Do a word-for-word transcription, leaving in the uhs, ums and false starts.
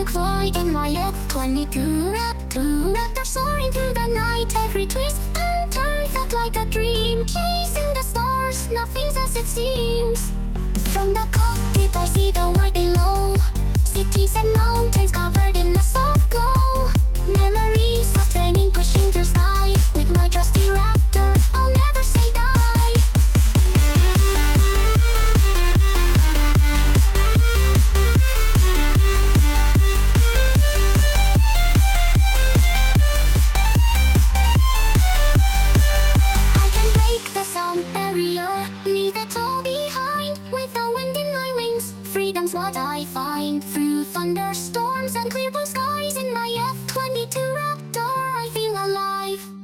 look fly in my F twenty-two Raptor. Raptor soaring through the night, every twist and turn felt like a dream. Chasing the stars, nothing's as it seems. From the cockpit I see the world below, cities and mountains covered in a soft glow. Memories of training pushing through sky, with my trusty Raptor, I'll never say die. I can break the sound barrier, leave it all behind. With the wind in my wings, freedom's what I find. Through thunderstorms and clear blue skies, in my F twenty-two Raptor I feel alive.